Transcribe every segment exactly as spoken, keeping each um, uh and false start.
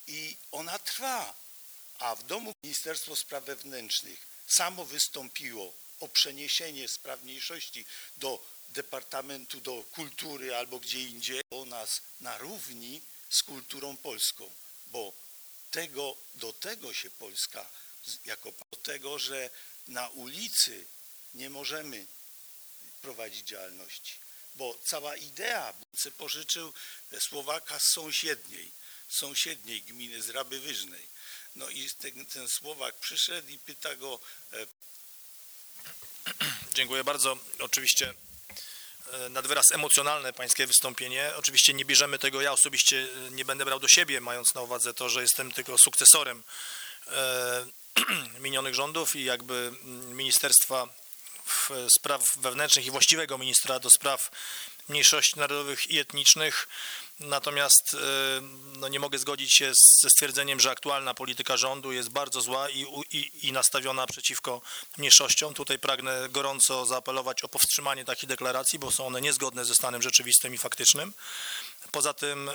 i ona trwa. A w domu Ministerstwo Spraw Wewnętrznych samo wystąpiło o przeniesienie spraw mniejszości do Departamentu do Kultury albo gdzie indziej, o nas na równi z kulturą polską, bo tego, do tego się Polska, jako do tego, że na ulicy nie możemy prowadzić działalności, bo cała idea, bym sobie pożyczył Słowaka z sąsiedniej, sąsiedniej gminy, z Raby Wyżnej. No i ten, ten Słowak przyszedł i pyta go... E... Dziękuję bardzo. Oczywiście nad wyraz emocjonalne pańskie wystąpienie. Oczywiście nie bierzemy tego, ja osobiście nie będę brał do siebie, mając na uwadze to, że jestem tylko sukcesorem e, minionych rządów i jakby Ministerstwa Spraw Wewnętrznych i właściwego ministra do spraw mniejszości narodowych i etnicznych. Natomiast no, nie mogę zgodzić się ze stwierdzeniem, że aktualna polityka rządu jest bardzo zła i, i, i nastawiona przeciwko mniejszościom. Tutaj pragnę gorąco zaapelować o powstrzymanie takich deklaracji, bo są one niezgodne ze stanem rzeczywistym i faktycznym. Poza tym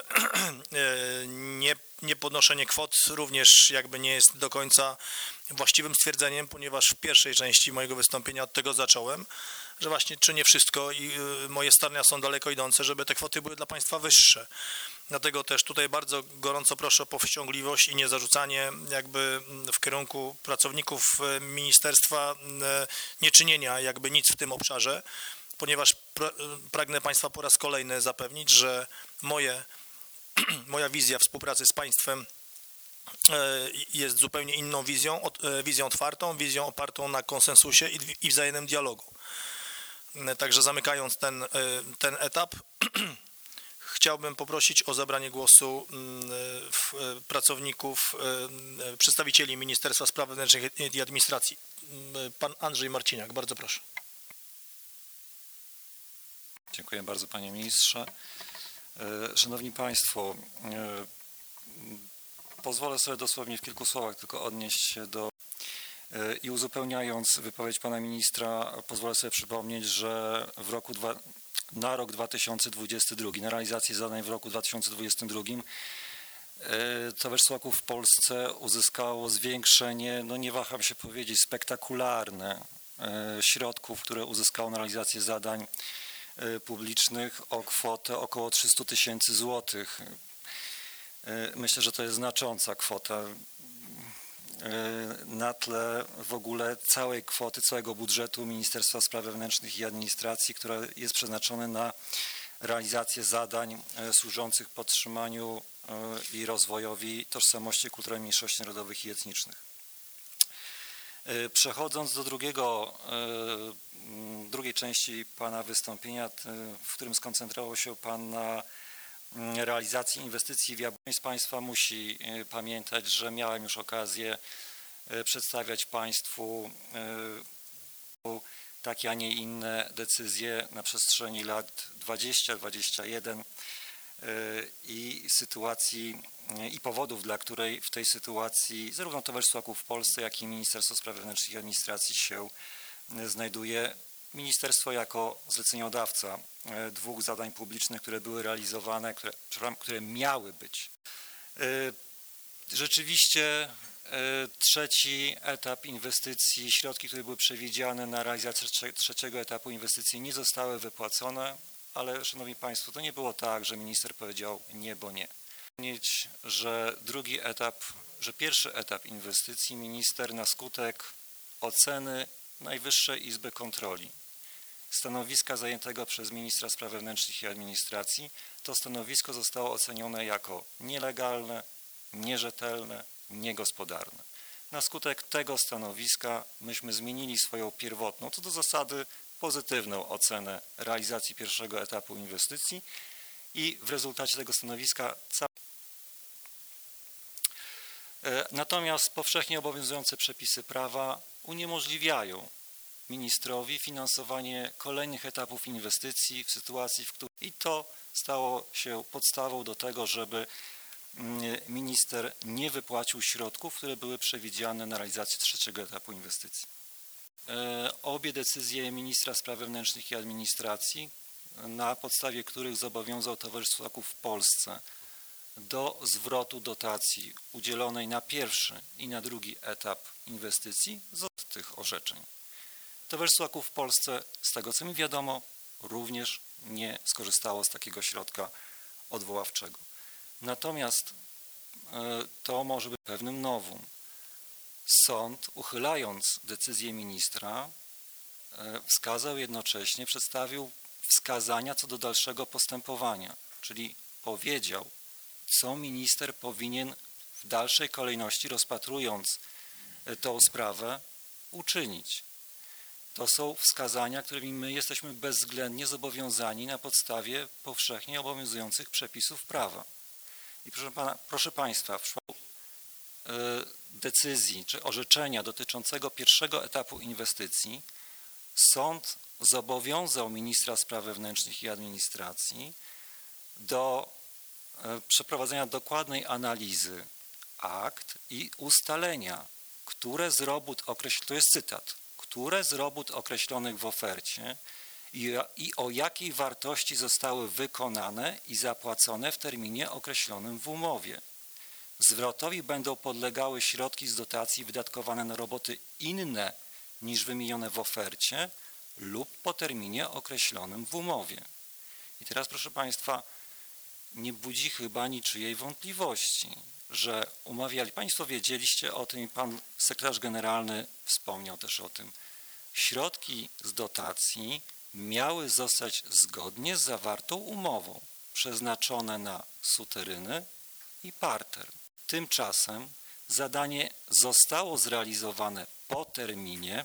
nie, nie podnoszenie kwot również jakby nie jest do końca właściwym stwierdzeniem, ponieważ w pierwszej części mojego wystąpienia od tego zacząłem, że właśnie czynię wszystko i moje starania są daleko idące, żeby te kwoty były dla państwa wyższe. Dlatego też tutaj bardzo gorąco proszę o powściągliwość i niezarzucanie jakby w kierunku pracowników ministerstwa nieczynienia jakby nic w tym obszarze, ponieważ pragnę państwa po raz kolejny zapewnić, że moje, moja wizja współpracy z państwem jest zupełnie inną wizją, wizją otwartą, wizją opartą na konsensusie i, i wzajemnym dialogu. Także zamykając ten, ten etap, chciałbym poprosić o zabranie głosu pracowników, przedstawicieli Ministerstwa Spraw Wewnętrznych i Administracji. Pan Andrzej Marciniak, bardzo proszę. Dziękuję bardzo, panie ministrze. Szanowni państwo, pozwolę sobie dosłownie w kilku słowach tylko odnieść się do i uzupełniając wypowiedź pana ministra, pozwolę sobie przypomnieć, że w roku dwa, na rok dwa tysiące dwudziesty drugi, na realizację zadań w roku dwa tysiące dwudziestym drugim Towarzystwo Łaków w Polsce uzyskało zwiększenie, no nie waham się powiedzieć, spektakularne środków, które uzyskało na realizację zadań publicznych o kwotę około trzysta tysięcy złotych. Myślę, że to jest znacząca kwota na tle w ogóle całej kwoty, całego budżetu Ministerstwa Spraw Wewnętrznych i Administracji, która jest przeznaczona na realizację zadań służących podtrzymaniu i rozwojowi tożsamości kulturowej mniejszości narodowych i etnicznych. Przechodząc do drugiego, drugiej części pana wystąpienia, w którym skoncentrował się pan na realizacji inwestycji w Jabłoni, z państwa musi pamiętać, że miałem już okazję przedstawiać państwu takie, a nie inne decyzje na przestrzeni lat dwudziestu do dwudziestu jeden i sytuacji i powodów, dla której w tej sytuacji zarówno Towarzystwo Łaków w Polsce, jak i Ministerstwo Spraw Wewnętrznych i Administracji się znajduje. Ministerstwo jako zleceniodawca dwóch zadań publicznych, które były realizowane, które, które miały być. Rzeczywiście trzeci etap inwestycji, środki, które były przewidziane na realizację trzeciego etapu inwestycji nie zostały wypłacone, ale szanowni państwo, to nie było tak, że minister powiedział nie, bo nie. Wspomnieć, że drugi etap, że pierwszy etap inwestycji minister na skutek oceny Najwyższej Izby Kontroli, stanowiska zajętego przez ministra spraw wewnętrznych i administracji, to stanowisko zostało ocenione jako nielegalne, nierzetelne, niegospodarne. Na skutek tego stanowiska myśmy zmienili swoją pierwotną, co do zasady pozytywną ocenę realizacji pierwszego etapu inwestycji i w rezultacie tego stanowiska natomiast powszechnie obowiązujące przepisy prawa uniemożliwiają ministrowi finansowanie kolejnych etapów inwestycji w sytuacji, w której i to stało się podstawą do tego, żeby minister nie wypłacił środków, które były przewidziane na realizację trzeciego etapu inwestycji. Obie decyzje ministra spraw wewnętrznych i administracji, na podstawie których zobowiązał Towarzystwo Łaków w Polsce do zwrotu dotacji udzielonej na pierwszy i na drugi etap inwestycji z tych orzeczeń. Towarzystwo Aków w Polsce, z tego co mi wiadomo, również nie skorzystało z takiego środka odwoławczego. Natomiast to może być pewnym nowum. Sąd, uchylając decyzję ministra, wskazał jednocześnie, przedstawił wskazania co do dalszego postępowania, czyli powiedział, co minister powinien w dalszej kolejności, rozpatrując tą sprawę, uczynić. To są wskazania, którymi my jesteśmy bezwzględnie zobowiązani na podstawie powszechnie obowiązujących przepisów prawa. I proszę, pana, proszę Państwa, w przypadku decyzji czy orzeczenia dotyczącego pierwszego etapu inwestycji sąd zobowiązał ministra spraw wewnętrznych i administracji do przeprowadzenia dokładnej analizy akt i ustalenia, które z robót określonych, to jest cytat, które z robót określonych w ofercie i, i o jakiej wartości zostały wykonane i zapłacone w terminie określonym w umowie. Zwrotowi będą podlegały środki z dotacji wydatkowane na roboty inne niż wymienione w ofercie lub po terminie określonym w umowie. I teraz, proszę Państwa, nie budzi chyba niczyjej wątpliwości, że umawiali, Państwo wiedzieliście o tym i Pan Sekretarz Generalny wspomniał też o tym, środki z dotacji miały zostać zgodnie z zawartą umową przeznaczone na suteryny i parter. Tymczasem zadanie zostało zrealizowane po terminie,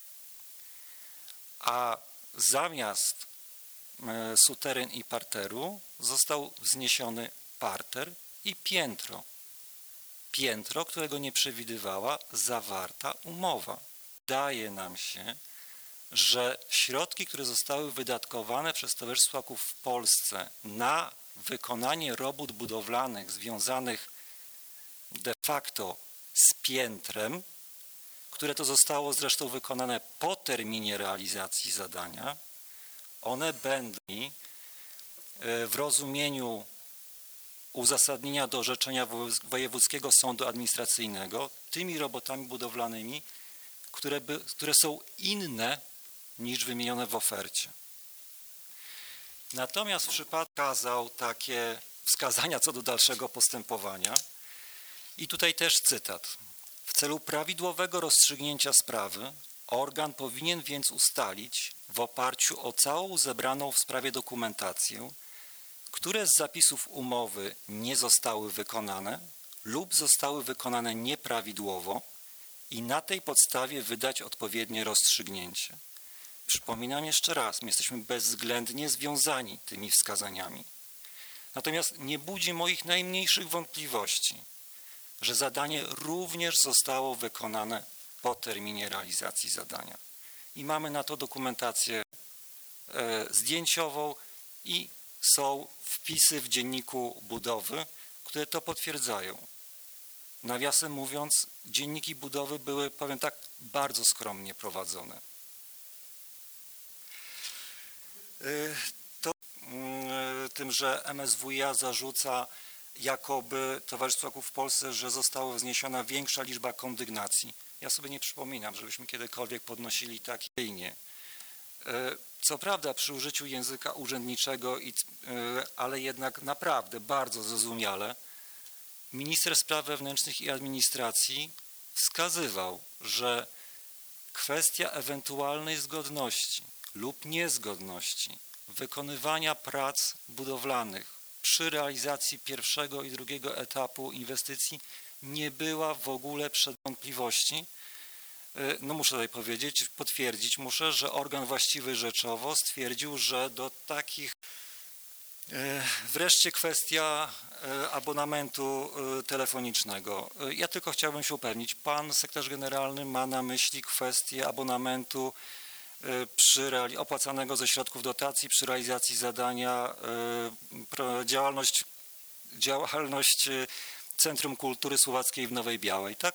a zamiast suteryn i parteru został wzniesiony parter i piętro. Piętro, którego nie przewidywała zawarta umowa. Wydaje nam się, że środki, które zostały wydatkowane przez Towarzystwo Aków w Polsce na wykonanie robót budowlanych związanych de facto z piętrem, które to zostało zresztą wykonane po terminie realizacji zadania, one będą w rozumieniu uzasadnienia do orzeczenia Wojewódzkiego Sądu Administracyjnego tymi robotami budowlanymi, które, by, które są inne niż wymienione w ofercie. Natomiast w przypadku wskazał takie wskazania co do dalszego postępowania i tutaj też cytat. W celu prawidłowego rozstrzygnięcia sprawy organ powinien więc ustalić w oparciu o całą zebraną w sprawie dokumentację, które z zapisów umowy nie zostały wykonane lub zostały wykonane nieprawidłowo i na tej podstawie wydać odpowiednie rozstrzygnięcie. Przypominam jeszcze raz, my jesteśmy bezwzględnie związani tymi wskazaniami. Natomiast nie budzi moich najmniejszych wątpliwości, że zadanie również zostało wykonane po terminie realizacji zadania. I mamy na to dokumentację e, zdjęciową i są wpisy w dzienniku budowy, które to potwierdzają. Nawiasem mówiąc, dzienniki budowy były, powiem tak, bardzo skromnie prowadzone. To tym, że M S W iA zarzuca jakoby Towarzystwu Aków w Polsce, że została wzniesiona większa liczba kondygnacji. Ja sobie nie przypominam, żebyśmy kiedykolwiek podnosili takie linie. Co prawda przy użyciu języka urzędniczego, ale jednak naprawdę bardzo zrozumiale, minister spraw wewnętrznych i administracji wskazywał, że kwestia ewentualnej zgodności lub niezgodności wykonywania prac budowlanych przy realizacji pierwszego i drugiego etapu inwestycji nie była w ogóle przed wątpliwości. No muszę tutaj powiedzieć, potwierdzić muszę, że organ właściwy rzeczowo stwierdził, że do takich... Wreszcie kwestia abonamentu telefonicznego. Ja tylko chciałbym się upewnić, pan sekretarz generalny ma na myśli kwestię abonamentu przy opłacanego ze środków dotacji przy realizacji zadania działalność, działalność Centrum Kultury Słowackiej w Nowej Białej, tak?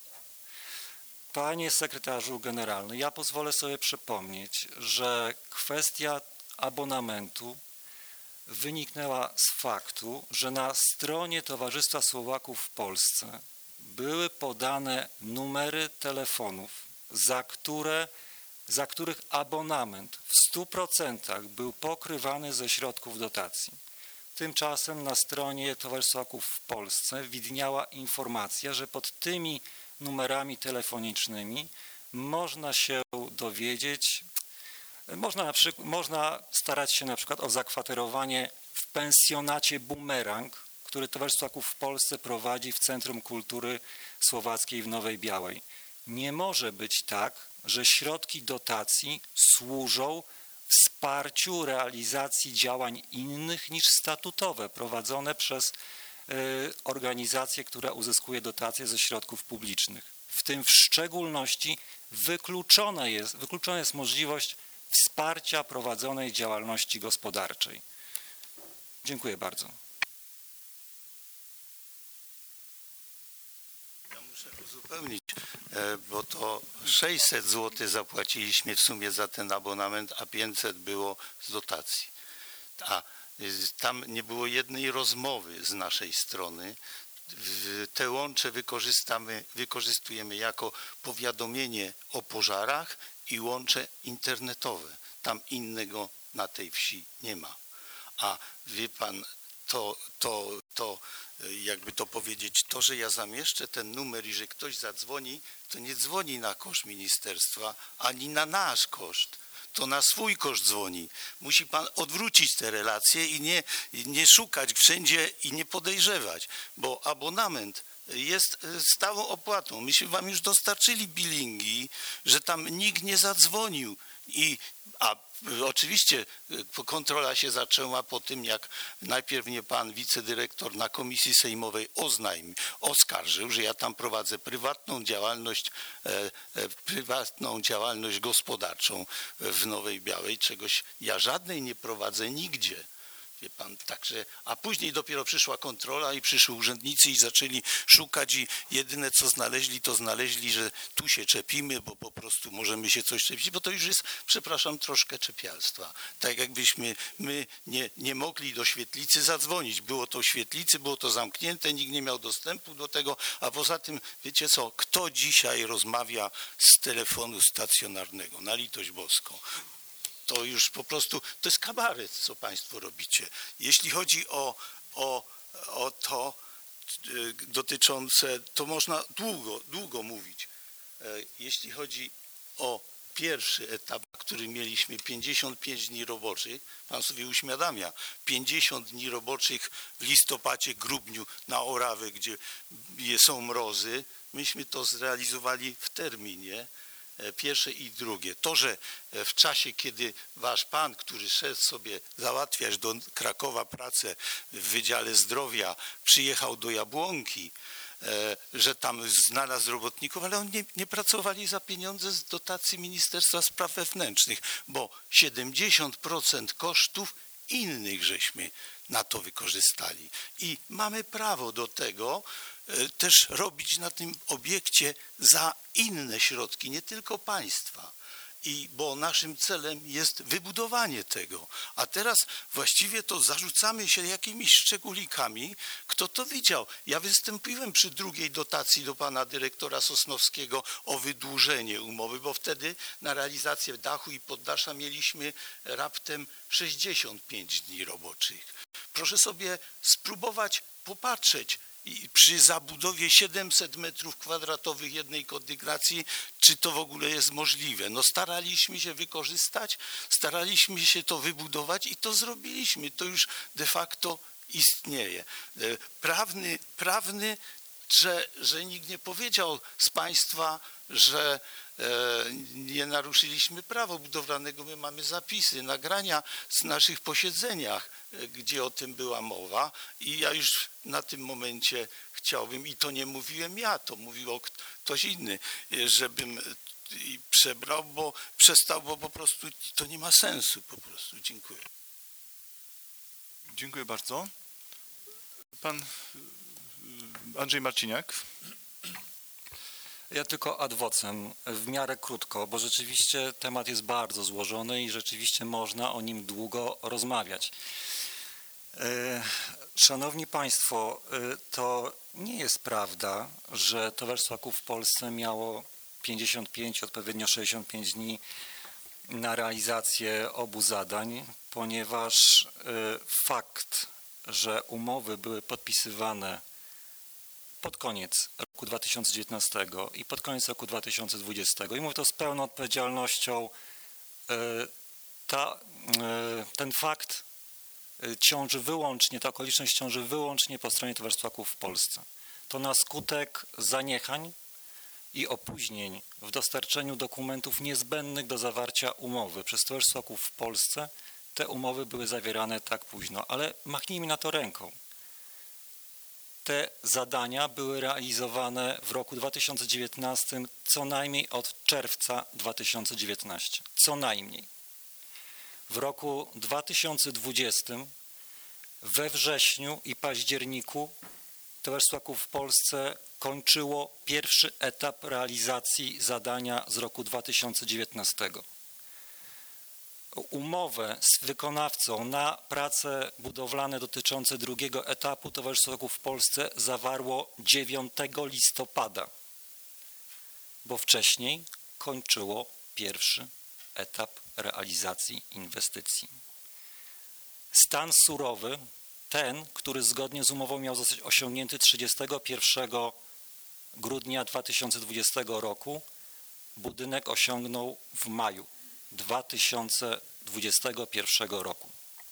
Panie sekretarzu generalny, ja pozwolę sobie przypomnieć, że kwestia abonamentu wyniknęła z faktu, że na stronie Towarzystwa Słowaków w Polsce były podane numery telefonów, za które, za których abonament w stu procentach był pokrywany ze środków dotacji. Tymczasem na stronie Towarzystwa Słowaków w Polsce widniała informacja, że pod tymi numerami telefonicznymi można się dowiedzieć, można, na przykład, można starać się na przykład o zakwaterowanie w pensjonacie Bumerang, który Towarzystwo Słowaków w Polsce prowadzi w Centrum Kultury Słowackiej w Nowej Białej. Nie może być tak, że środki dotacji służą wsparciu realizacji działań innych niż statutowe, prowadzone przez y, organizację, która uzyskuje dotacje ze środków publicznych. W tym w szczególności wykluczona jest, wykluczona jest możliwość wsparcia prowadzonej działalności gospodarczej. Dziękuję bardzo. Ja muszę uzupełnić, bo to sześćset złotych zapłaciliśmy w sumie za ten abonament, a pięćset było z dotacji. A tam nie było jednej rozmowy z naszej strony. Te łącze wykorzystamy, wykorzystujemy jako powiadomienie o pożarach i łącze internetowe. Tam innego na tej wsi nie ma. A wie pan, to, to, to jakby to powiedzieć, to, że ja zamieszczę ten numer i że ktoś zadzwoni, to nie dzwoni na koszt ministerstwa, ani na nasz koszt. To na swój koszt dzwoni. Musi pan odwrócić te relacje i nie, nie szukać wszędzie i nie podejrzewać, bo abonament jest stałą opłatą. Myśmy wam już dostarczyli billingi, że tam nikt nie zadzwonił. I, a oczywiście kontrola się zaczęła po tym, jak najpierw mnie pan wicedyrektor na komisji sejmowej oznajmił, oskarżył, że ja tam prowadzę prywatną działalność, e, e, prywatną działalność gospodarczą w Nowej Białej, czegoś ja żadnej nie prowadzę nigdzie. Wie pan, także, a później dopiero przyszła kontrola i przyszli urzędnicy i zaczęli szukać i jedyne co znaleźli, to znaleźli, że tu się czepimy, bo po prostu możemy się coś czepić, bo to już jest, przepraszam, troszkę czepialstwa. Tak jakbyśmy my nie, nie mogli do świetlicy zadzwonić. Było to w świetlicy, było to zamknięte, nikt nie miał dostępu do tego, a poza tym, wiecie co, kto dzisiaj rozmawia z telefonu stacjonarnego? Na litość boską. To już po prostu, to jest kabaret, co państwo robicie. Jeśli chodzi o, o, o to y, dotyczące, to można długo, długo mówić. Y, jeśli chodzi o pierwszy etap, który mieliśmy pięćdziesiąt pięć dni roboczych, pan sobie uświadamia, pięćdziesiąt dni roboczych w listopadzie, grudniu na Orawę, gdzie są mrozy, myśmy to zrealizowali w terminie. Pierwsze i drugie. To, że w czasie, kiedy wasz pan, który szedł sobie załatwiać do Krakowa pracę w Wydziale Zdrowia, przyjechał do Jabłonki, że tam znalazł robotników, ale oni nie, nie pracowali za pieniądze z dotacji Ministerstwa Spraw Wewnętrznych, bo siedemdziesiąt procent kosztów innych żeśmy na to wykorzystali. I mamy prawo do tego, też robić na tym obiekcie za inne środki, nie tylko państwa. I bo naszym celem jest wybudowanie tego. A teraz właściwie to zarzucamy się jakimiś szczególikami. Kto to widział? Ja wystąpiłem przy drugiej dotacji do pana dyrektora Sosnowskiego o wydłużenie umowy, bo wtedy na realizację dachu i poddasza mieliśmy raptem sześćdziesiąt pięć dni roboczych. Proszę sobie spróbować popatrzeć, i przy zabudowie siedemset metrów kwadratowych jednej kondygnacji, czy to w ogóle jest możliwe? No staraliśmy się wykorzystać, staraliśmy się to wybudować i to zrobiliśmy. To już de facto istnieje. Prawny, prawny że, że nikt nie powiedział z państwa, że e, nie naruszyliśmy prawa budowlanego. My mamy zapisy, nagrania z naszych posiedzeniach, gdzie o tym była mowa i ja już na tym momencie chciałbym, i to nie mówiłem ja, to mówił ktoś inny, żebym przebrał, bo przestał, bo po prostu to nie ma sensu po prostu. Dziękuję. Dziękuję bardzo. Pan Andrzej Marciniak. Ja tylko ad vocem, w miarę krótko, bo rzeczywiście temat jest bardzo złożony i rzeczywiście można o nim długo rozmawiać. Szanowni Państwo, to nie jest prawda, że Towarzystwo Kół w Polsce miało pięćdziesiąt pięć, odpowiednio sześćdziesiąt pięć dni na realizację obu zadań, ponieważ fakt, że umowy były podpisywane pod koniec roku dwa tysiące dziewiętnastego i pod koniec roku dwa tysiące dwudziestego, i mówię to z pełną odpowiedzialnością, ta, ten fakt ciąży wyłącznie, ta okoliczność ciąży wyłącznie po stronie Towarzystwa Kół w Polsce. To na skutek zaniechań i opóźnień w dostarczeniu dokumentów niezbędnych do zawarcia umowy przez Towarzystwo Kół w Polsce te umowy były zawierane tak późno, ale machnijmy na to ręką. Te zadania były realizowane w roku dwa tysiące dziewiętnastym co najmniej od czerwca dwa tysiące dziewiętnastego. Co najmniej. W roku dwa tysiące dwudziestym we wrześniu i październiku Towarzystwo Kół w Polsce kończyło pierwszy etap realizacji zadania z roku dwa tysiące dziewiętnastego. Umowę z wykonawcą na prace budowlane dotyczące drugiego etapu Towarzystwo Kół w Polsce zawarło dziewiątego listopada, bo wcześniej kończyło pierwszy etap realizacji inwestycji. Stan surowy, ten, który zgodnie z umową miał zostać osiągnięty trzydziestego pierwszego grudnia dwa tysiące dwudziestego roku, budynek osiągnął w maju dwa tysiące dwudziestego pierwszego roku.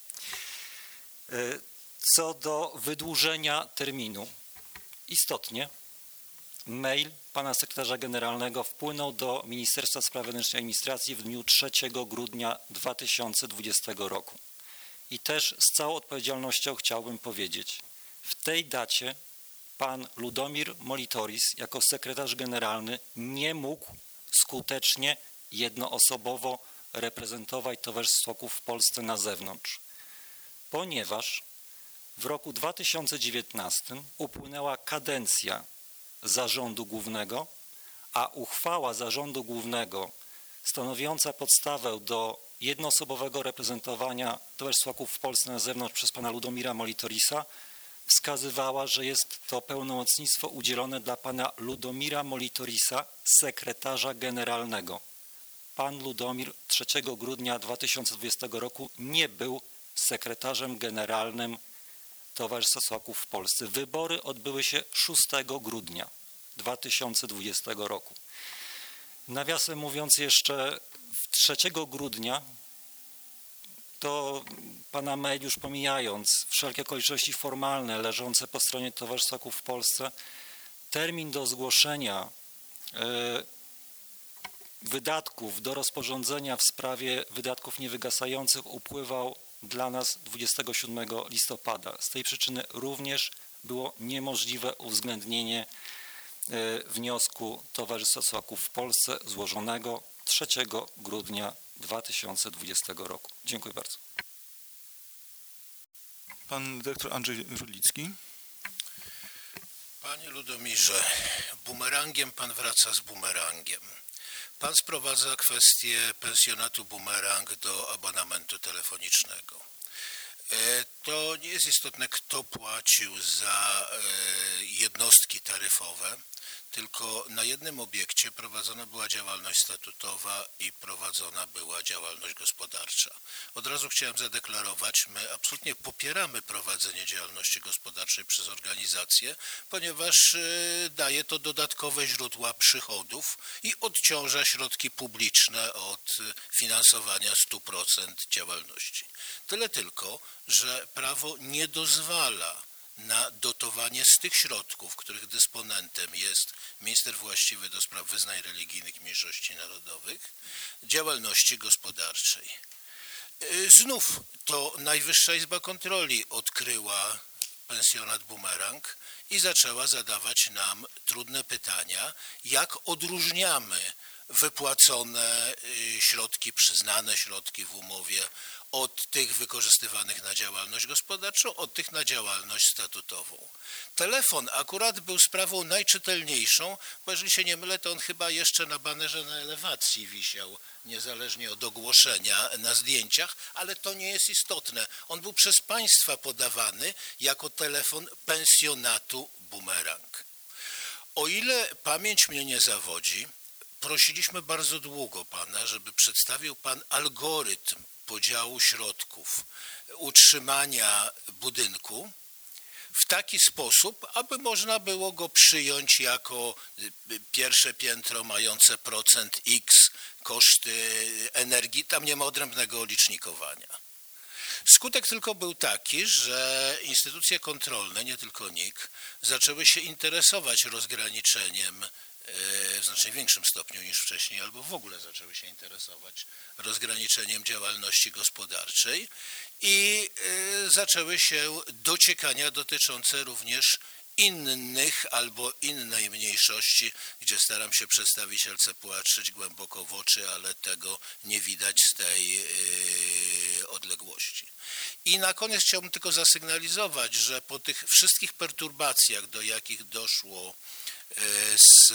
Co do wydłużenia terminu, istotnie mail pana sekretarza generalnego wpłynął do Ministerstwa Spraw Wewnętrznych i Administracji w dniu trzeciego grudnia dwa tysiące dwudziestego roku. I też z całą odpowiedzialnością chciałbym powiedzieć, w tej dacie pan Ludomir Molitoris jako sekretarz generalny nie mógł skutecznie, jednoosobowo reprezentować Towarzystwo Kół w Polsce na zewnątrz, ponieważ w roku dwa tysiące dziewiętnastym upłynęła kadencja Zarządu Głównego, a uchwała Zarządu Głównego stanowiąca podstawę do jednoosobowego reprezentowania Towarzystwa Kół w Polsce na zewnątrz przez pana Ludomira Molitorisa wskazywała, że jest to pełnomocnictwo udzielone dla pana Ludomira Molitorisa, sekretarza generalnego. Pan Ludomir trzeciego grudnia dwa tysiące dwudziestego roku nie był sekretarzem generalnym Towarzystwa Kół w Polsce. Wybory odbyły się szóstego grudnia dwa tysiące dwudziestego roku. Nawiasem mówiąc jeszcze trzeciego grudnia, to pana mail już pomijając wszelkie okoliczności formalne leżące po stronie Towarzystwa Kół w Polsce, termin do zgłoszenia wydatków do rozporządzenia w sprawie wydatków niewygasających upływał dla nas dwudziestego siódmego listopada. Z tej przyczyny również było niemożliwe uwzględnienie wniosku Towarzystwa Kół w Polsce złożonego trzeciego grudnia dwa tysiące dwudziestego roku. Dziękuję bardzo. Pan dyrektor Andrzej Rudlicki. Panie Ludomirze, bumerangiem pan wraca z bumerangiem. Pan sprowadza kwestię pensjonatu bumerang do abonamentu telefonicznego. To nie jest istotne, kto płacił za jednostki taryfowe, tylko na jednym obiekcie prowadzona była działalność statutowa i prowadzona była działalność gospodarcza. Od razu chciałem zadeklarować, my absolutnie popieramy prowadzenie działalności gospodarczej przez organizacje, ponieważ daje to dodatkowe źródła przychodów i odciąża środki publiczne od finansowania stu procent działalności. Tyle tylko, że prawo nie dozwala na dotowanie z tych środków, których dysponentem jest minister właściwy do spraw wyznań religijnych i mniejszości narodowych, działalności gospodarczej. Znów to Najwyższa Izba Kontroli odkryła pensjonat bumerang i zaczęła zadawać nam trudne pytania, jak odróżniamy wypłacone środki, przyznane środki w umowie od tych wykorzystywanych na działalność gospodarczą, od tych na działalność statutową. Telefon akurat był sprawą najczytelniejszą, bo jeżeli się nie mylę, to on chyba jeszcze na banerze na elewacji wisiał, niezależnie od ogłoszenia na zdjęciach, ale to nie jest istotne. On był przez państwa podawany jako telefon pensjonatu Bumerang. O ile pamięć mnie nie zawodzi, prosiliśmy bardzo długo pana, żeby przedstawił pan algorytm podziału środków utrzymania budynku w taki sposób, aby można było go przyjąć jako pierwsze piętro mające procent X, koszty energii, tam nie ma odrębnego licznikowania. Skutek tylko był taki, że instytucje kontrolne, nie tylko N I K, zaczęły się interesować rozgraniczeniem w znacznie większym stopniu niż wcześniej, albo w ogóle zaczęły się interesować rozgraniczeniem działalności gospodarczej i zaczęły się dociekania dotyczące również innych albo innej mniejszości, gdzie staram się przedstawicielce patrzeć głęboko w oczy, ale tego nie widać z tej odległości. I na koniec chciałbym tylko zasygnalizować, że po tych wszystkich perturbacjach, do jakich doszło z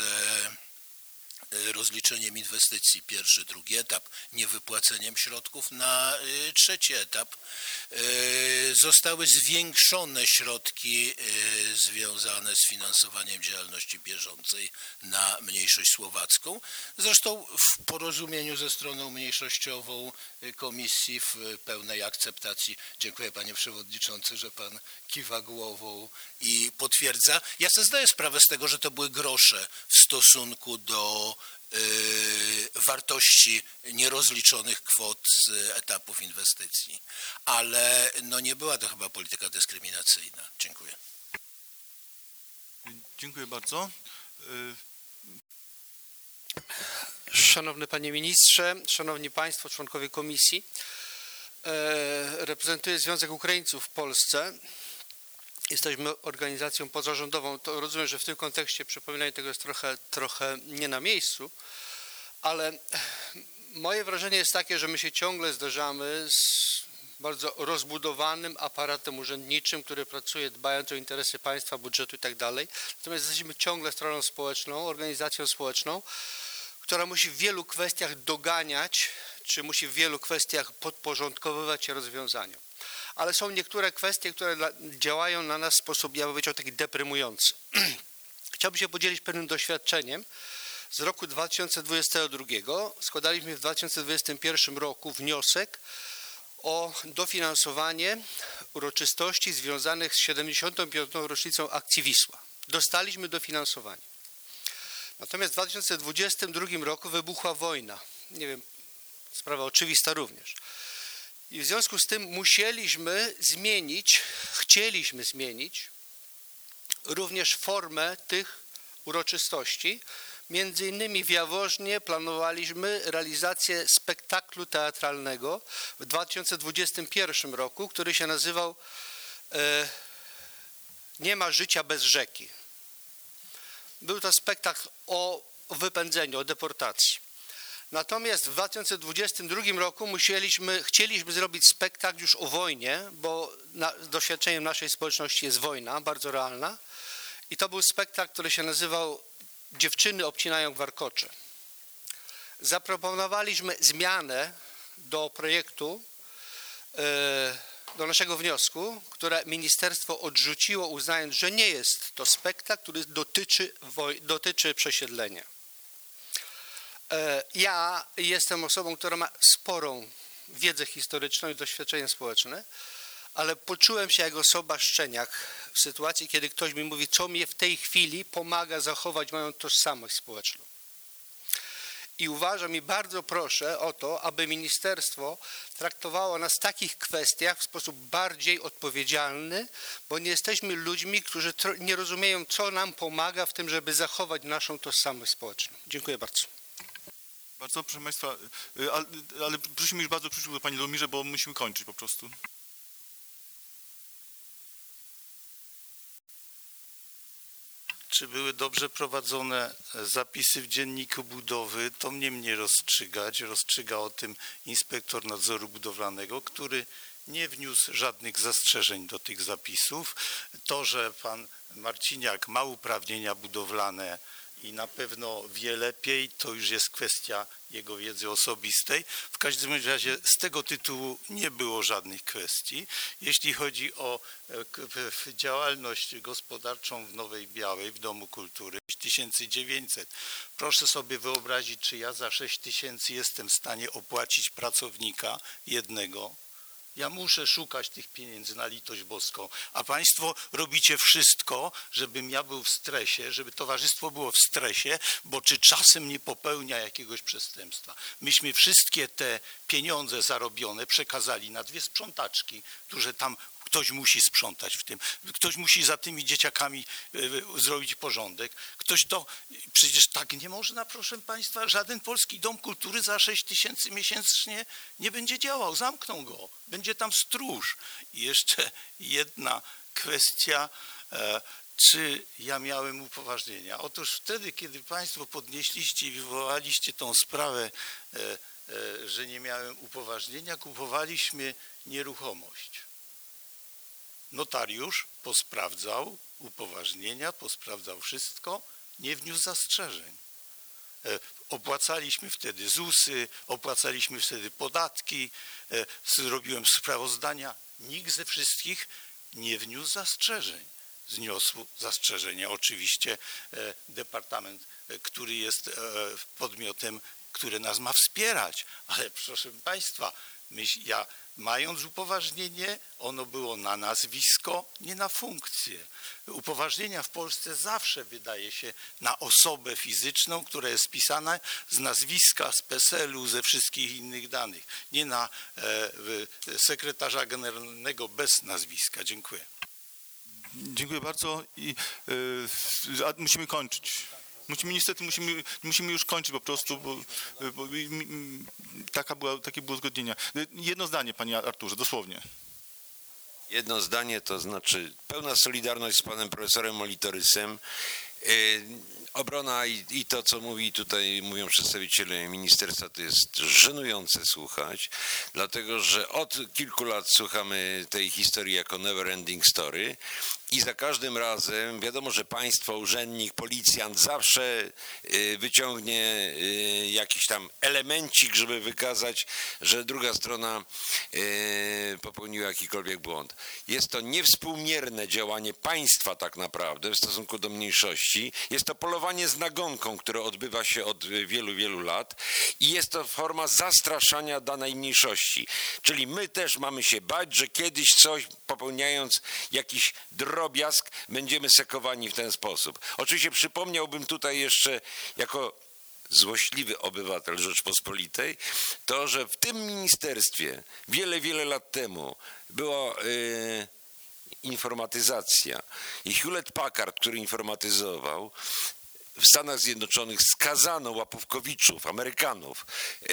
rozliczeniem inwestycji, pierwszy, drugi etap, niewypłaceniem środków na trzeci etap, zostały zwiększone środki związane z finansowaniem działalności bieżącej na mniejszość słowacką. Zresztą w porozumieniu ze stroną mniejszościową komisji w pełnej akceptacji. Dziękuję panie przewodniczący, że pan kiwa głową i potwierdza. Ja sobie zdaję sprawę z tego, że to były grosze w stosunku do y, wartości nierozliczonych kwot z etapów inwestycji, ale no nie była to chyba polityka dyskryminacyjna. Dziękuję. Dziękuję bardzo. Szanowny Panie Ministrze, Szanowni Państwo, członkowie Komisji, reprezentuję Związek Ukraińców w Polsce. Jesteśmy organizacją pozarządową. To rozumiem, że w tym kontekście przypominanie tego jest trochę, trochę nie na miejscu, ale moje wrażenie jest takie, że my się ciągle zderzamy z bardzo rozbudowanym aparatem urzędniczym, który pracuje dbając o interesy państwa, budżetu i tak dalej. Natomiast jesteśmy ciągle stroną społeczną, organizacją społeczną, która musi w wielu kwestiach doganiać, czy musi w wielu kwestiach podporządkowywać się rozwiązaniom. Ale są niektóre kwestie, które działają na nas w sposób, ja bym powiedział, taki deprymujący. Chciałbym się podzielić pewnym doświadczeniem z roku dwa tysiące dwudziestego drugiego. Składaliśmy w dwa tysiące dwudziestym pierwszym roku wniosek o dofinansowanie uroczystości związanych z siedemdziesiątą piątą rocznicą akcji Wisła. Dostaliśmy dofinansowanie. Natomiast w dwa tysiące dwudziestym drugim roku wybuchła wojna. Nie wiem, sprawa oczywista również. I w związku z tym musieliśmy zmienić, chcieliśmy zmienić również formę tych uroczystości. Między innymi w Jaworznie planowaliśmy realizację spektaklu teatralnego w dwa tysiące dwudziestym pierwszym roku, który się nazywał e, Nie ma życia bez rzeki. Był to spektakl o wypędzeniu, o deportacji. Natomiast w dwa tysiące dwudziestym drugim roku musieliśmy, chcieliśmy zrobić spektakl już o wojnie, bo na, doświadczeniem naszej społeczności jest wojna, bardzo realna. I to był spektakl, który się nazywał Dziewczyny obcinają warkocze. Zaproponowaliśmy zmianę do projektu, do naszego wniosku, które ministerstwo odrzuciło, uznając, że nie jest to spektakl, który dotyczy, dotyczy przesiedlenia. Ja jestem osobą, która ma sporą wiedzę historyczną i doświadczenie społeczne, ale poczułem się jak osoba szczeniak w sytuacji, kiedy ktoś mi mówi, co mnie w tej chwili pomaga zachować moją tożsamość społeczną. I uważam i bardzo proszę o to, aby ministerstwo traktowało nas w takich kwestiach w sposób bardziej odpowiedzialny, bo nie jesteśmy ludźmi, którzy nie rozumieją, co nam pomaga w tym, żeby zachować naszą tożsamość społeczną. Dziękuję bardzo. Bardzo, proszę Państwa, ale, ale prosimy już bardzo krótko do Pani Lumirze, bo musimy kończyć po prostu. czy były dobrze prowadzone zapisy w dzienniku budowy, to mnie mnie rozstrzygać. Rozstrzyga o tym inspektor nadzoru budowlanego, który nie wniósł żadnych zastrzeżeń do tych zapisów. To, że pan Marciniak ma uprawnienia budowlane i na pewno wie lepiej, to już jest kwestia jego wiedzy osobistej. W każdym razie z tego tytułu nie było żadnych kwestii. Jeśli chodzi o działalność gospodarczą w Nowej Białej, w Domu Kultury, sześć tysięcy dziewięćset. Proszę sobie wyobrazić, czy ja za sześć tysięcy jestem w stanie opłacić pracownika jednego. Ja muszę szukać tych pieniędzy na litość boską, a państwo robicie wszystko, żebym ja był w stresie, żeby towarzystwo było w stresie, bo czy czasem nie popełnia jakiegoś przestępstwa. Myśmy wszystkie te pieniądze zarobione przekazali na dwie sprzątaczki, które tam ktoś musi sprzątać w tym, ktoś musi za tymi dzieciakami zrobić porządek. Ktoś to, przecież tak nie można, proszę państwa, żaden polski dom kultury za sześć tysięcy miesięcznie nie będzie działał, zamkną go, będzie tam stróż. I jeszcze jedna kwestia, czy ja miałem upoważnienia. Otóż wtedy, kiedy państwo podnieśliście i wywołaliście tą sprawę, że nie miałem upoważnienia, kupowaliśmy nieruchomość. Notariusz posprawdzał upoważnienia, posprawdzał wszystko, nie wniósł zastrzeżeń. Opłacaliśmy wtedy zusy, opłacaliśmy wtedy podatki, zrobiłem sprawozdania. Nikt ze wszystkich nie wniósł zastrzeżeń. Zniosł zastrzeżenia oczywiście departament, który jest podmiotem, który nas ma wspierać. Ale proszę państwa, myśl, ja mając upoważnienie, ono było na nazwisko, nie na funkcję. Upoważnienia w Polsce zawsze wydaje się na osobę fizyczną, która jest spisana z nazwiska, z PESEL-u, ze wszystkich innych danych. Nie na e, sekretarza generalnego bez nazwiska. Dziękuję. Dziękuję bardzo i y, a musimy kończyć. Musimy, niestety musimy, musimy już kończyć po prostu, bo, bo taka była, takie było uzgodnienie. Jedno zdanie, panie Arturze, dosłownie. Jedno zdanie, to znaczy pełna solidarność z panem profesorem Molitorysem. Obrona i, i to, co mówi tutaj, mówią przedstawiciele ministerstwa, to jest żenujące słuchać, dlatego że od kilku lat słuchamy tej historii jako never ending story i za każdym razem wiadomo, że państwo, urzędnik, policjant zawsze wyciągnie jakiś tam elemencik, żeby wykazać, że druga strona popełniła jakikolwiek błąd. Jest to niewspółmierne działanie państwa tak naprawdę w stosunku do mniejszości. Jest to polowanie z nagonką, które odbywa się od wielu, wielu lat i jest to forma zastraszania danej mniejszości. Czyli my też mamy się bać, że kiedyś coś popełniając jakiś drobiazg będziemy sekowani w ten sposób. Oczywiście przypomniałbym tutaj jeszcze jako złośliwy obywatel Rzeczpospolitej to, że w tym ministerstwie wiele, wiele lat temu była yy, informatyzacja i Hewlett Packard, który informatyzował, w Stanach Zjednoczonych skazano łapówkowiczów, Amerykanów yy,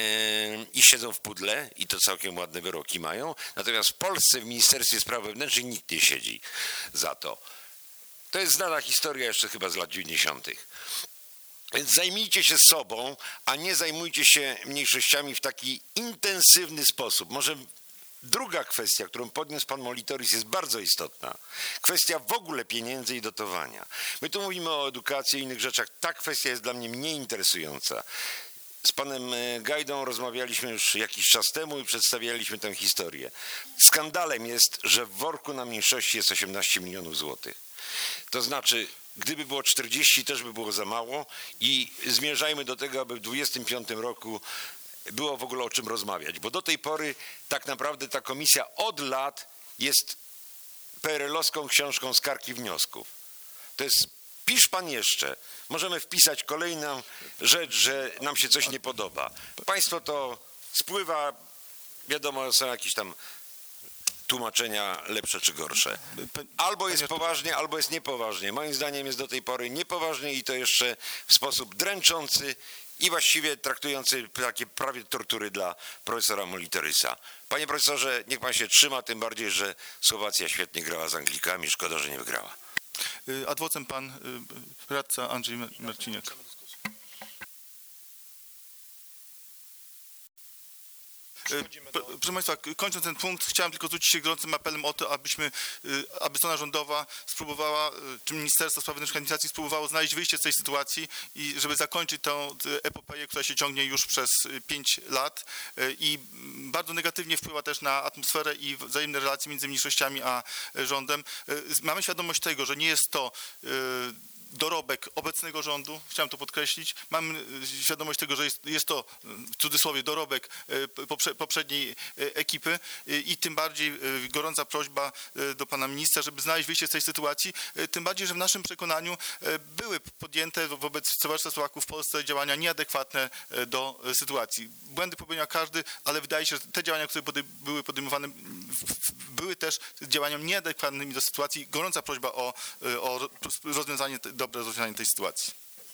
i siedzą w pudle i to całkiem ładne wyroki mają. Natomiast w Polsce w Ministerstwie Spraw Wewnętrznych nikt nie siedzi za to. To jest znana historia jeszcze chyba z lat dziewięćdziesiątych. Więc zajmijcie się sobą, a nie zajmujcie się mniejszościami w taki intensywny sposób. Może druga kwestia, którą podniósł pan Molitorys, jest bardzo istotna. Kwestia w ogóle pieniędzy i dotowania. My tu mówimy o edukacji i innych rzeczach. Ta kwestia jest dla mnie mniej interesująca. Z panem Gajdą rozmawialiśmy już jakiś czas temu i przedstawialiśmy tę historię. Skandalem jest, że w worku na mniejszości jest osiemnaście milionów złotych. To znaczy, gdyby było czterdzieści, też by było za mało i zmierzajmy do tego, aby w dwudziestym piątym roku było w ogóle o czym rozmawiać, bo do tej pory tak naprawdę ta komisja od lat jest P R L-owską książką skarg i wniosków. To jest, pisz pan jeszcze, możemy wpisać kolejną rzecz, że nam się coś nie podoba. Państwo to spływa, wiadomo, są jakieś tam tłumaczenia lepsze czy gorsze. Albo jest poważnie, albo jest niepoważnie. Moim zdaniem jest do tej pory niepoważnie i to jeszcze w sposób dręczący i właściwie traktujący takie prawie tortury dla profesora Molitorysa. Panie profesorze, niech pan się trzyma, tym bardziej, że Słowacja świetnie grała z Anglikami, szkoda, że nie wygrała. Y, Ad vocem pan y, radca Andrzej Mer- Marciniak. Przechodzimy do... Proszę Państwa, kończąc ten punkt, chciałem tylko zwrócić się gorącym apelem o to, abyśmy, aby strona rządowa spróbowała, czy Ministerstwo Spraw Wewnętrznych i Administracji spróbowało znaleźć wyjście z tej sytuacji i żeby zakończyć tę epopeję, która się ciągnie już przez pięć lat i bardzo negatywnie wpływa też na atmosferę i wzajemne relacje między mniejszościami a rządem. Mamy świadomość tego, że nie jest to dorobek obecnego rządu, chciałem to podkreślić. Mam świadomość tego, że jest, jest to w cudzysłowie dorobek poprze, poprzedniej ekipy i tym bardziej gorąca prośba do pana ministra, żeby znaleźć wyjście z tej sytuacji, tym bardziej, że w naszym przekonaniu były podjęte wobec Stowarzyszenia Słowaków w Polsce działania nieadekwatne do sytuacji. Błędy popełnia każdy, ale wydaje się, że te działania, które podej były podejmowane, były też działaniami nieadekwatnymi do sytuacji. Gorąca prośba o, o rozwiązanie dobre rozwiązanie tej sytuacji.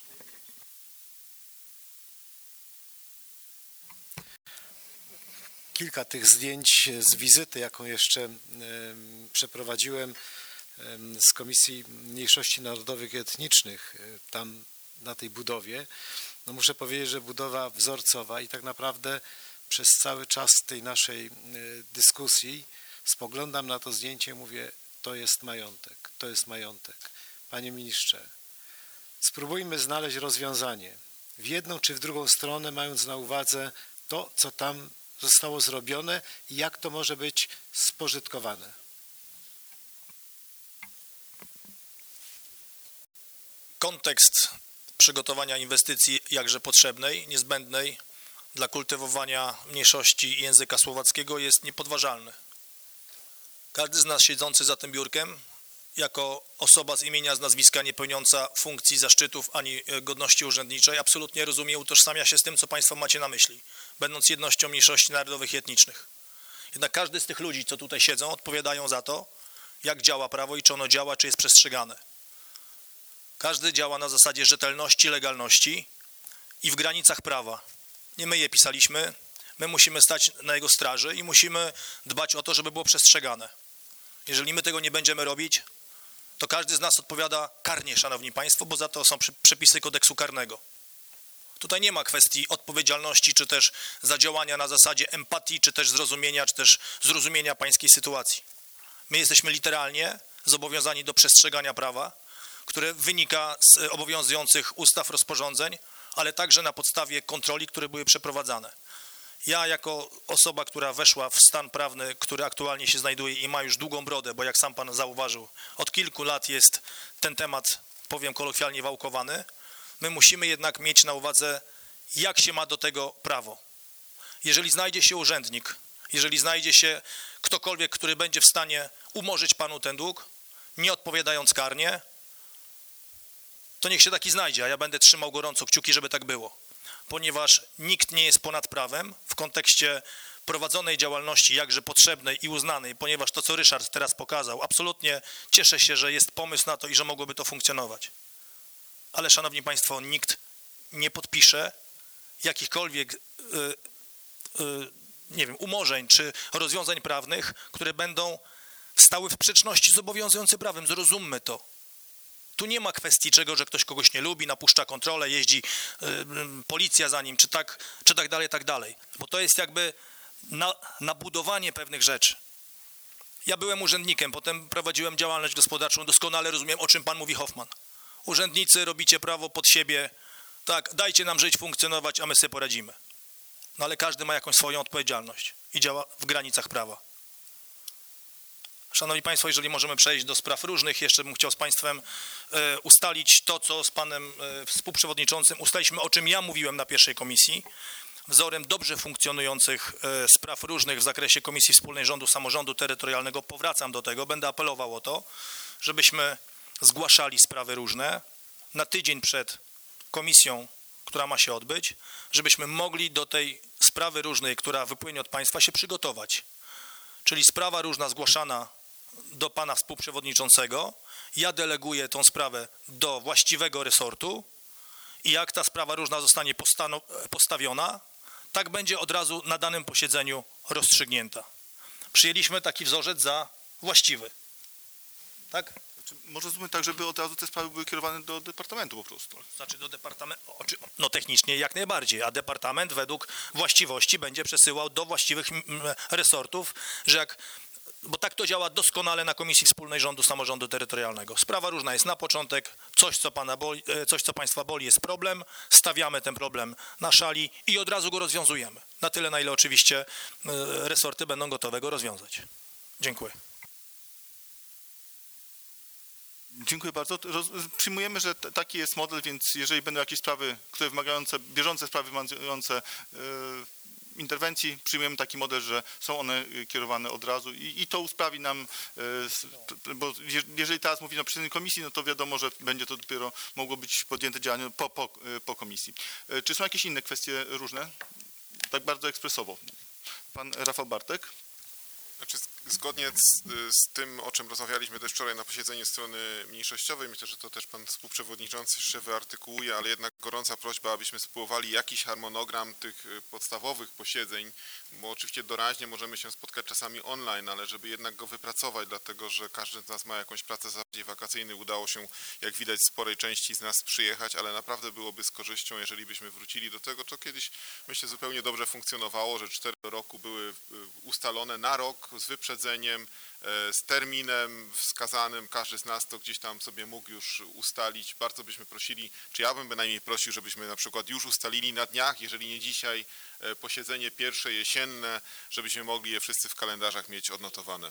Kilka tych zdjęć z wizyty, jaką jeszcze przeprowadziłem z Komisji Mniejszości Narodowych i Etnicznych tam na tej budowie. No muszę powiedzieć, że budowa wzorcowa i tak naprawdę przez cały czas tej naszej dyskusji spoglądam na to zdjęcie i mówię, to jest majątek, to jest majątek. Panie ministrze, spróbujmy znaleźć rozwiązanie w jedną czy w drugą stronę, mając na uwadze to, co tam zostało zrobione i jak to może być spożytkowane. Kontekst przygotowania inwestycji jakże potrzebnej, niezbędnej dla kultywowania mniejszości i języka słowackiego jest niepodważalny. Każdy z nas siedzący za tym biurkiem jako osoba z imienia, z nazwiska, nie pełniąca funkcji, zaszczytów ani godności urzędniczej, absolutnie rozumie i utożsamia się z tym, co Państwo macie na myśli, będąc jednością mniejszości narodowych i etnicznych. Jednak każdy z tych ludzi, co tutaj siedzą, odpowiadają za to, jak działa prawo i czy ono działa, czy jest przestrzegane. Każdy działa na zasadzie rzetelności, legalności i w granicach prawa. Nie my je pisaliśmy, my musimy stać na jego straży i musimy dbać o to, żeby było przestrzegane. Jeżeli my tego nie będziemy robić, to każdy z nas odpowiada karnie, szanowni państwo, bo za to są przepisy kodeksu karnego. Tutaj nie ma kwestii odpowiedzialności, czy też zadziałania na zasadzie empatii, czy też zrozumienia, czy też zrozumienia pańskiej sytuacji. My jesteśmy literalnie zobowiązani do przestrzegania prawa, które wynika z obowiązujących ustaw, rozporządzeń, ale także na podstawie kontroli, które były przeprowadzane. Ja jako osoba, która weszła w stan prawny, który aktualnie się znajduje i ma już długą brodę, bo jak sam pan zauważył, od kilku lat jest ten temat, powiem kolokwialnie, wałkowany, my musimy jednak mieć na uwadze, jak się ma do tego prawo. Jeżeli znajdzie się urzędnik, jeżeli znajdzie się ktokolwiek, który będzie w stanie umorzyć panu ten dług, nie odpowiadając karnie, to niech się taki znajdzie, a ja będę trzymał gorąco kciuki, żeby tak było. Ponieważ nikt nie jest ponad prawem w kontekście prowadzonej działalności, jakże potrzebnej i uznanej, ponieważ to, co Ryszard teraz pokazał, absolutnie cieszę się, że jest pomysł na to i że mogłoby to funkcjonować. Ale, szanowni państwo, nikt nie podpisze jakichkolwiek yy, yy, nie wiem, umorzeń czy rozwiązań prawnych, które będą stały w sprzeczności z obowiązującym prawem. Zrozummy to. Tu nie ma kwestii czego, że ktoś kogoś nie lubi, napuszcza kontrolę, jeździ y, policja za nim, czy tak, czy tak dalej, tak dalej. Bo to jest jakby na, nabudowanie pewnych rzeczy. Ja byłem urzędnikiem, potem prowadziłem działalność gospodarczą, doskonale rozumiem, o czym pan mówi, Hoffman. Urzędnicy, robicie prawo pod siebie, tak, dajcie nam żyć, funkcjonować, a my sobie poradzimy. No ale każdy ma jakąś swoją odpowiedzialność i działa w granicach prawa. Szanowni państwo, jeżeli możemy przejść do spraw różnych, jeszcze bym chciał z państwem e, ustalić to, co z panem e, współprzewodniczącym ustaliliśmy, o czym ja mówiłem na pierwszej komisji. Wzorem dobrze funkcjonujących e, spraw różnych w zakresie Komisji Wspólnej Rządu Samorządu Terytorialnego, powracam do tego, będę apelował o to, żebyśmy zgłaszali sprawy różne na tydzień przed komisją, która ma się odbyć, żebyśmy mogli do tej sprawy różnej, która wypłynie od państwa, się przygotować. Czyli sprawa różna zgłaszana do pana współprzewodniczącego, ja deleguję tą sprawę do właściwego resortu i jak ta sprawa różna zostanie postawiona, tak będzie od razu na danym posiedzeniu rozstrzygnięta. Przyjęliśmy taki wzorzec za właściwy. Tak? Może zróbmy tak, żeby od razu te sprawy były kierowane do departamentu po prostu. Znaczy do departamentu, no technicznie jak najbardziej, a departament według właściwości będzie przesyłał do właściwych resortów, że jak, bo tak to działa doskonale na Komisji Wspólnej Rządu Samorządu Terytorialnego. Sprawa różna jest na początek, coś co, pana boli, coś co Państwa boli jest problem, stawiamy ten problem na szali i od razu go rozwiązujemy. Na tyle, na ile oczywiście resorty będą gotowe go rozwiązać. Dziękuję. Dziękuję bardzo. Roz, przyjmujemy, że t, taki jest model, więc jeżeli będą jakieś sprawy, które wymagające, bieżące sprawy wymagające yy, interwencji, przyjmujemy taki model, że są one kierowane od razu i, i to usprawi nam, yy, bo je, jeżeli teraz mówimy o posiedzeniu komisji, no to wiadomo, że będzie to dopiero mogło być podjęte działanie po, po, yy, po komisji. Yy, czy są jakieś inne kwestie różne? Tak bardzo ekspresowo. Pan Rafał Bartek. Znaczy, zgodnie z, z tym, o czym rozmawialiśmy też wczoraj na posiedzeniu strony mniejszościowej, myślę, że to też pan współprzewodniczący jeszcze wyartykułuje, ale jednak gorąca prośba, abyśmy spróbowali jakiś harmonogram tych podstawowych posiedzeń, bo oczywiście doraźnie możemy się spotkać czasami online, ale żeby jednak go wypracować, dlatego że każdy z nas ma jakąś pracę zasadzie wakacyjnej, udało się, jak widać, sporej części z nas przyjechać, ale naprawdę byłoby z korzyścią, jeżeli byśmy wrócili do tego, co kiedyś, myślę, zupełnie dobrze funkcjonowało, że cztery roku były ustalone na rok, z wyprzedzeniem, z terminem wskazanym, każdy z nas to gdzieś tam sobie mógł już ustalić. Bardzo byśmy prosili, czy ja bym bynajmniej prosił, żebyśmy na przykład już ustalili na dniach, jeżeli nie dzisiaj, posiedzenie pierwsze jesienne, żebyśmy mogli je wszyscy w kalendarzach mieć odnotowane.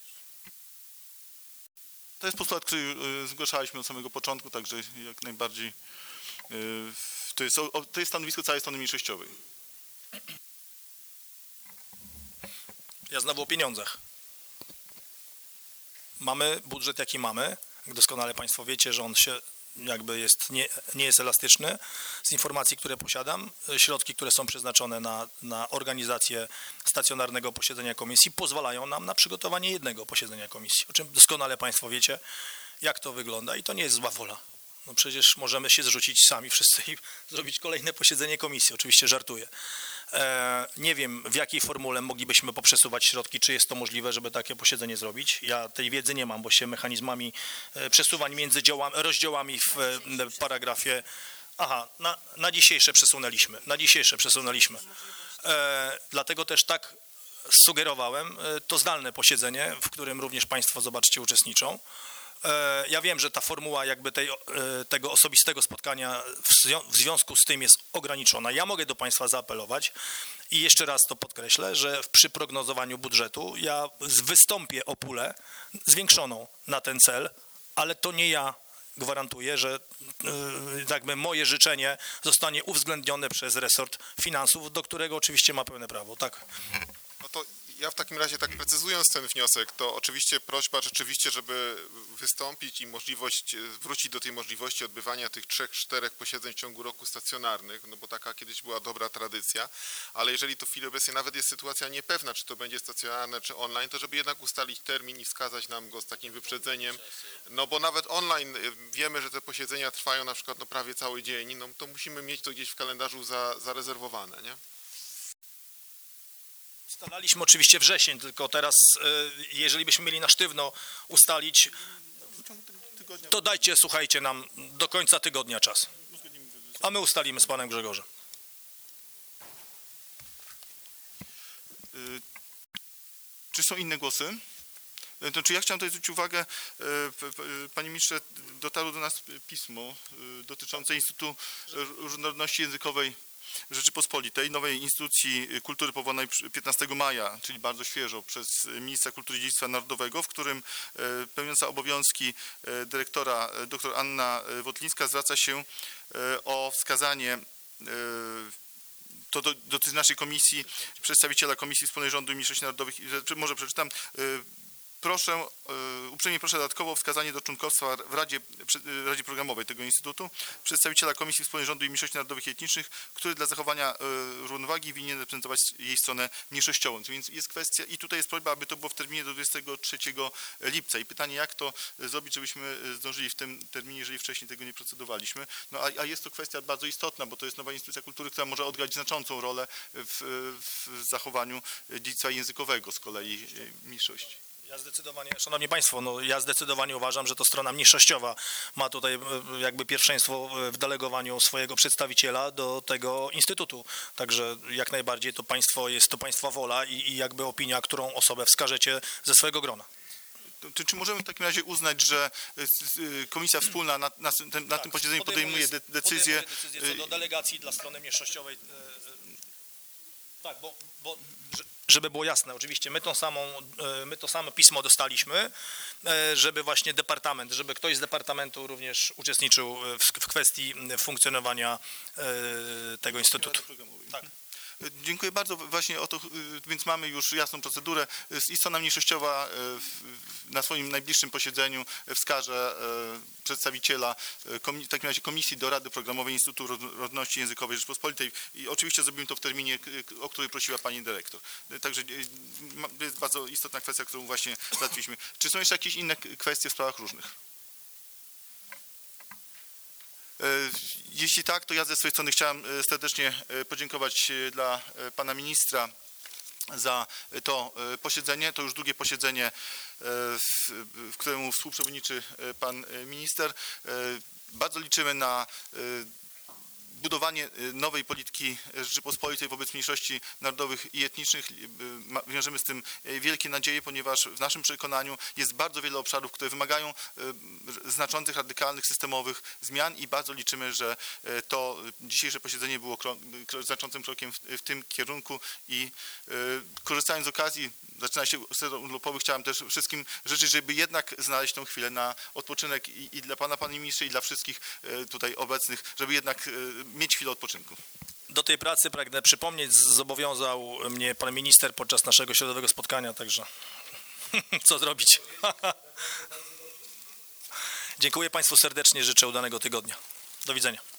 To jest postulat, który zgłaszaliśmy od samego początku, także jak najbardziej to jest, to jest stanowisko całej strony mniejszościowej. Ja znowu o pieniądzach. Mamy budżet, jaki mamy. Jak doskonale Państwo wiecie, że on się jakby jest, nie, nie jest elastyczny. Z informacji, które posiadam, środki, które są przeznaczone na, na organizację stacjonarnego posiedzenia komisji, pozwalają nam na przygotowanie jednego posiedzenia komisji. O czym doskonale Państwo wiecie, jak to wygląda i to nie jest zła wola. No przecież możemy się zrzucić sami wszyscy i zrobić kolejne posiedzenie komisji. Oczywiście żartuję. E, nie wiem, w jakiej formule moglibyśmy poprzesuwać środki, czy jest to możliwe, żeby takie posiedzenie zrobić. Ja tej wiedzy nie mam, bo się mechanizmami e, przesuwań między działami, rozdziałami w e, paragrafie... Aha, na, na dzisiejsze przesunęliśmy. Na dzisiejsze przesunęliśmy. E, dlatego też tak sugerowałem e, to zdalne posiedzenie, w którym również Państwo, zobaczcie, uczestniczą. Ja wiem, że ta formuła jakby tej, tego osobistego spotkania w związku z tym jest ograniczona. Ja mogę do Państwa zaapelować i jeszcze raz to podkreślę, że przy prognozowaniu budżetu ja wystąpię o pulę zwiększoną na ten cel, ale to nie ja gwarantuję, że jakby moje życzenie zostanie uwzględnione przez resort finansów, do którego oczywiście ma pełne prawo. Tak. No to ja w takim razie, tak precyzując ten wniosek, to oczywiście prośba rzeczywiście, żeby wystąpić i możliwość, wrócić do tej możliwości odbywania tych trzech, czterech posiedzeń w ciągu roku stacjonarnych, no bo taka kiedyś była dobra tradycja, ale jeżeli to w chwili obecnej nawet jest sytuacja niepewna, czy to będzie stacjonarne, czy online, to żeby jednak ustalić termin i wskazać nam go z takim wyprzedzeniem, no bo nawet online wiemy, że te posiedzenia trwają na przykład no prawie cały dzień, no to musimy mieć to gdzieś w kalendarzu za, zarezerwowane, nie? Ustalaliśmy oczywiście wrzesień, tylko teraz, jeżeli byśmy mieli na sztywno ustalić, to dajcie, słuchajcie, nam do końca tygodnia czas. A my ustalimy z panem Grzegorzem. Czy są inne głosy? To, czy ja chciałem tutaj zwrócić uwagę, panie ministrze, dotarło do nas pismo dotyczące Instytutu Różnorodności Językowej Rzeczypospolitej, nowej instytucji kultury powołanej piętnastego maja, czyli bardzo świeżo, przez ministra kultury i dziedzictwa narodowego, w którym pełniąca obowiązki dyrektora dr Anna Wotlińska zwraca się o wskazanie to do, do tej naszej komisji, przedstawiciela Komisji Wspólnej Rządu i Mniejszości Narodowych, może przeczytam. Proszę, uprzejmie proszę dodatkowo o wskazanie do członkostwa w Radzie, w Radzie Programowej tego Instytutu przedstawiciela Komisji Wspólnej Rządu i Mniejszości Narodowych i Etnicznych, który dla zachowania równowagi winien reprezentować jej stronę mniejszościową. Więc jest kwestia i tutaj jest prośba, aby to było w terminie do dwudziestego trzeciego lipca. I pytanie, jak to zrobić, żebyśmy zdążyli w tym terminie, jeżeli wcześniej tego nie procedowaliśmy. No a, a jest to kwestia bardzo istotna, bo to jest nowa instytucja kultury, która może odgrywać znaczącą rolę w, w zachowaniu dziedzictwa językowego z kolei mniejszości. Ja zdecydowanie, szanowni państwo, no ja zdecydowanie uważam, że to strona mniejszościowa ma tutaj e, jakby pierwszeństwo w delegowaniu swojego przedstawiciela do tego instytutu. Także jak najbardziej to państwo, jest to państwa wola i, i jakby opinia, którą osobę wskażecie ze swojego grona. Czy, czy możemy w takim razie uznać, że Komisja Wspólna na, na, tym, na Tak, tym posiedzeniu podejmuje de, decyzję? Podejmuje decyzję co do delegacji dla strony mniejszościowej. Tak, bo, bo żeby było jasne, oczywiście my tą samą, my to samo pismo dostaliśmy, żeby właśnie departament, żeby ktoś z departamentu również uczestniczył w, w kwestii funkcjonowania tego instytutu. Tak. Dziękuję bardzo. Właśnie o to, więc mamy już jasną procedurę i strona mniejszościowa na swoim najbliższym posiedzeniu wskaże przedstawiciela w takim razie Komisji do Rady Programowej Instytutu Różnorodności Językowej Rzeczypospolitej i oczywiście zrobimy to w terminie, o który prosiła pani dyrektor. Także to jest bardzo istotna kwestia, którą właśnie załatwiliśmy. Czy są jeszcze jakieś inne kwestie w sprawach różnych? Jeśli tak, to ja ze swojej strony chciałem serdecznie podziękować dla pana ministra za to posiedzenie. To już drugie posiedzenie, w któremu współprzewodniczy pan minister. Bardzo liczymy na budowanie nowej polityki Rzeczypospolitej wobec mniejszości narodowych i etnicznych. Wiążemy z tym wielkie nadzieje, ponieważ w naszym przekonaniu jest bardzo wiele obszarów, które wymagają znaczących, radykalnych, systemowych zmian i bardzo liczymy, że to dzisiejsze posiedzenie było znaczącym krokiem w, w tym kierunku i korzystając z okazji, zaczyna się sezon urlopowy, chciałem też wszystkim życzyć, żeby jednak znaleźć tą chwilę na odpoczynek i, i dla pana, panie ministrze, i dla wszystkich tutaj obecnych, żeby jednak mieć chwilę odpoczynku. Do tej pracy pragnę przypomnieć, zobowiązał mnie pan minister podczas naszego środowego spotkania, także co zrobić? Dziękuję państwu serdecznie, życzę udanego tygodnia. Do widzenia.